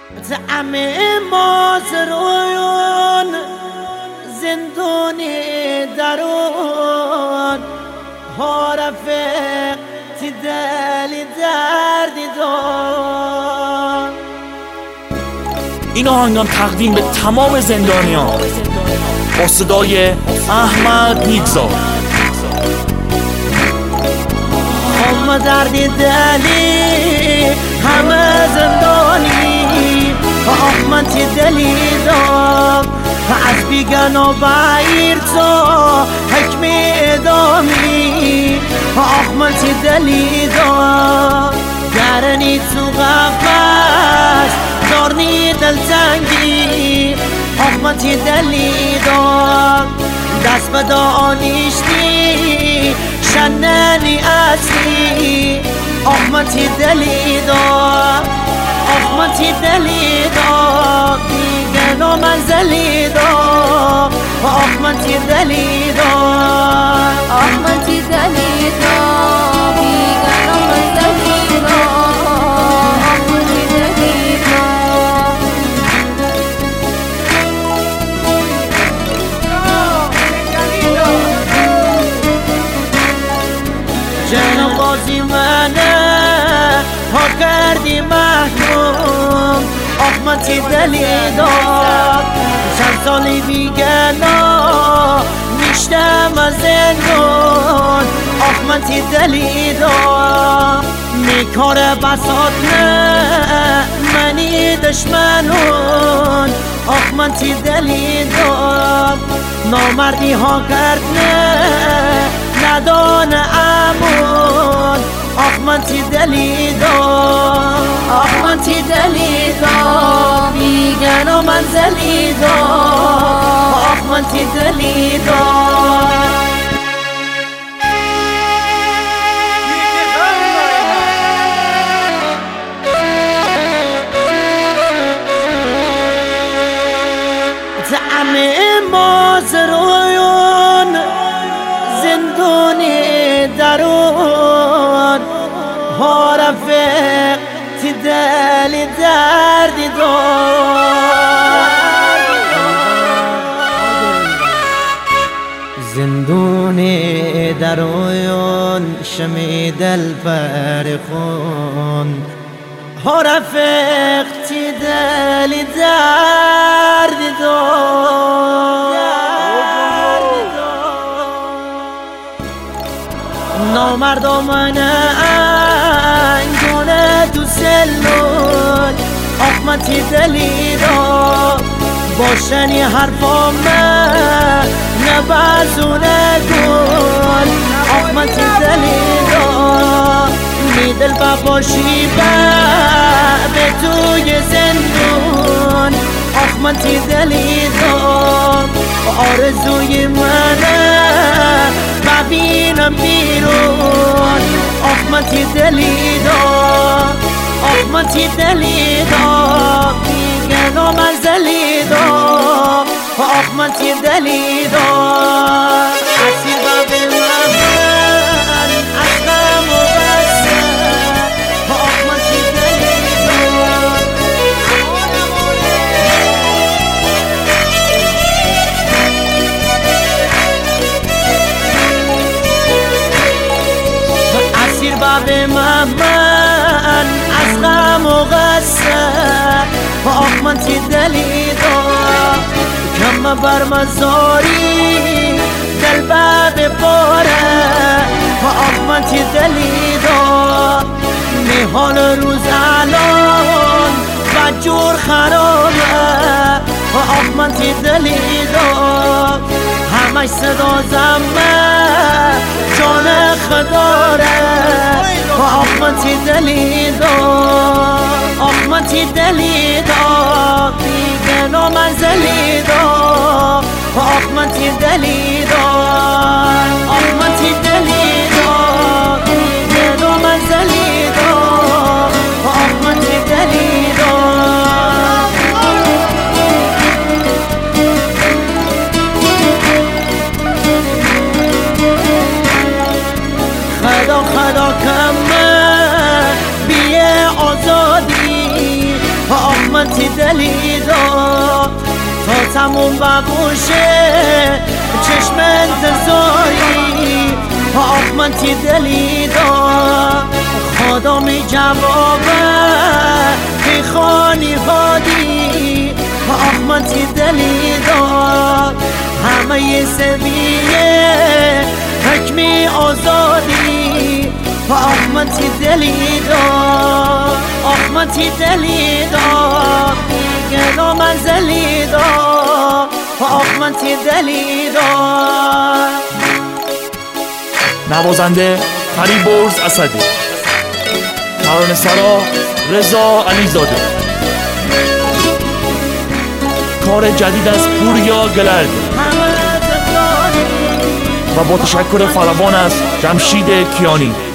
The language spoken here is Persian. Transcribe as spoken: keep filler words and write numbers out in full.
طعم مازرویون زندونی درون ها رفیق تی دلی دردی دار. این آهنگم تقدیم به تمام زندانیان با صدای احمد نیکزاد. همه دردی دلی همه زندانی احمد تی دلی دار. از بیگن و بایر تو حکم ادامی احمد تی دلی دار. گرنی تو غفص دارنی دلتنگی احمد تی دلی دار. دست به دانشتی شننی اصلی احمد تی دلی دار. احمد تی دلی دار دیگه نو منزلی دار. احمد تی دلی دار. احمد تی دلی دار دیگه نو منزلی دار. احمد تی دلی دار. جناب قاضی منه ها کردی محکوم احمد تی دلی دار. چند سالی بیگنا میشتم از زندون احمد تی دلی دار. میکار بساط نه منی دشمنون احمد تی دلی دار. نامردی ها کرد نه ندان امون احمد تی دلی دار. احمد تی دلی دار بیگن و منزلی دار. احمد تی دلی دار. طعم مازرویون زندونی درون ها رفیق تی دلی دردی دار. زندونی درون شمی دل فرخون ها رفیق تی دلی دردی دار. نامردمان انگونه تو سلول احمد تی دلی دار. باشنی حرفام نبازونه گل احمد تی دلی دار. می دل باشی به توی زندون احمد تی دلی دار. آرزوی منه ببینم بیرون احمد تی دلی دار. احمد تی دلی دار دیگه نو منزلی دار. احمد تی دلی دار. اسیر باب من از غم و غصه احمد تی دلی دار. اسیر باب من از غم و غصه احمد تی دلی دار. کم بر مزاری دل باب باره احمد تی دلی دار. میحال روز الان بجور خرابه احمد تی دلی دار. همش صدا زمه جان خداره احمد تی دلی دار. احمد تی دلی دار دیگه نو منزلی دار. احمد تی دلی دار. احمد تی دلی دار دیگه نو منزلی دار. احمد تی دلی دار. خدا خدا کمه بیه آزادی من تی دلی داد تا تموم ببوشه چشم انتظاری آخ من تی دلی داد خدا می جوابه ای خانی هادی آخ من تی دلی داد همه ی سویه حکمی آزادی آخ من تی دلی داد آخ من تی دلی داد گنا منزلی داد آخ من تی دلی داد. نوازنده فریبرز اسدی، ترانه سرا رضا علیزاده، کار جدید از پوریا گلرد و با تشکر فراوان از جمشید کیانی.